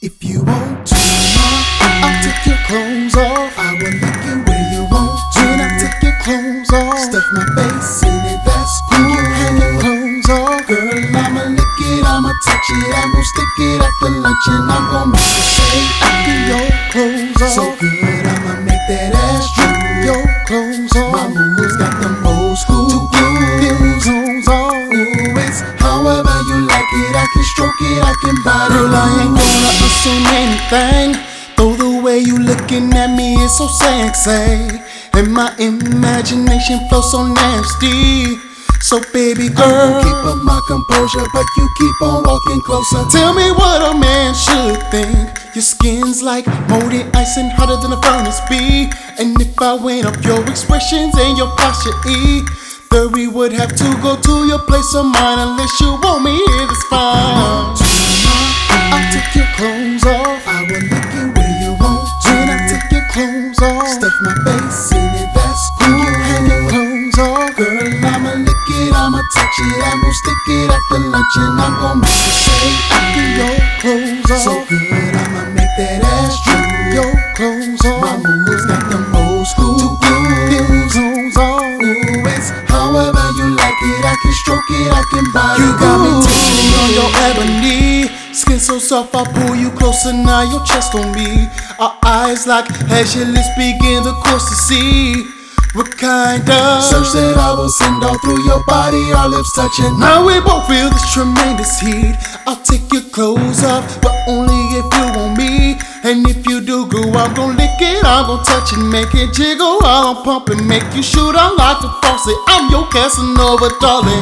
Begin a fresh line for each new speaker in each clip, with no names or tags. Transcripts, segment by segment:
If you want to, I'll take your clothes off. I will lick you where you want to. When I take your clothes off, stuff my face in it, that's cool. You hang your clothes off, girl, I'ma lick it, I'ma touch it, I'm gon' stick it after lunch, and I'm gon' make you say after your clothes off. So good, I'ma make that ass drop. Your clothes off, my moves got them old school. To get them clothes off, ooh, it's however you like it. I can stroke it, I can bite it. Girl, I ain't gonna assume anything. Though the way you looking at me is so sexy, and my imagination flows so nasty. So baby girl, I won't keep up my composure, but you keep on walking closer. Tell me what a man should think. Your skin's like moldy ice and hotter than a furnace be. And if I went up your expressions and your posture we would have to go to your place of mine unless you want me here, it's fine. I'll take your clothes off, I will lick you where you want to. When I take your clothes off, stuff my face in it, that's cool. You hang your clothes off, girl, I'ma lick it, I'ma touch it, I'm gon' stick it after lunch, and I'm gon' make you say after your clothes off. So good, I'ma make that ass drop. Your clothes off, my moves got them old school. To get them clothes off, ooh, it's however you like it. I can stroke it, I can bite it. You got me touching on your ebony skin so soft, I pull you closer, now your chest on me. Our eyes lock as your lips begin the course to see what kind of search that I will send all through your body, our lips touching. Now we both feel this tremendous heat. I'll take your clothes off, but only if you want me. And if you do, girl, I'm gon' lick it, I'm gon' touch it, make it jiggle while I'm pumping, make you shoot out like a faucet. I'm your Casanova, darling.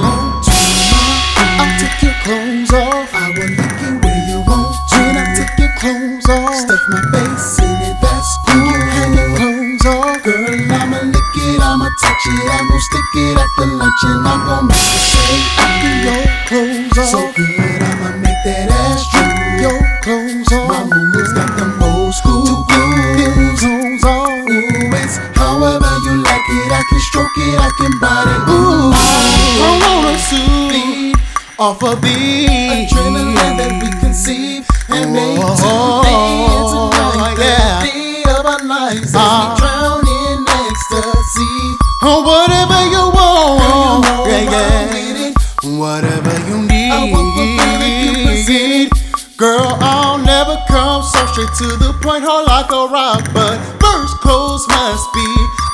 I'll take your clothes off, I will lick you where you want to. When I take your clothes off, stuff my face in it, that's cool. You hang your clothes off, girl, I'ma lick it, I'ma touch it, I'm gon' stick it after lunch, and I'm gon' make you say after your clothes off. So good, I'ma make that ass drop. Your clothes off, my moves got them old school. To get them clothes off, ooh, it's however you like it. I can stroke it, I can bite it. Ooh, I wanna soothe off a beat, adrenaline that we conceive and make tonight the day of our lives as we drown in ecstasy. Whatever you want, girl, you know whatever you need, I want whatever you present. Girl, I'll never come so straight to the point, hard like a rock, but first clothes must be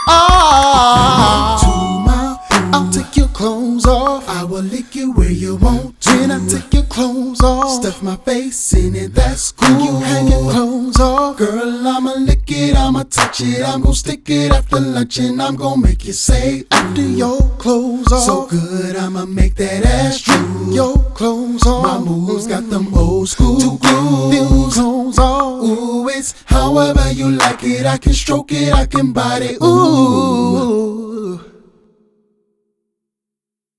off. I'll take your clothes off, I will lick you where you want to. When I take your clothes off, stuff my face in it, that's cool. You hang your clothes off, girl, I'ma lick it, I'ma touch it, I'm gon' stick it after lunch, and I'm gon' make you say after your clothes off. So good, I'ma make that ass drop. Your clothes off, my moves got them old school. To get them clothes off, ooh, it's however you like it. I can stroke it, I can bite it, ooh.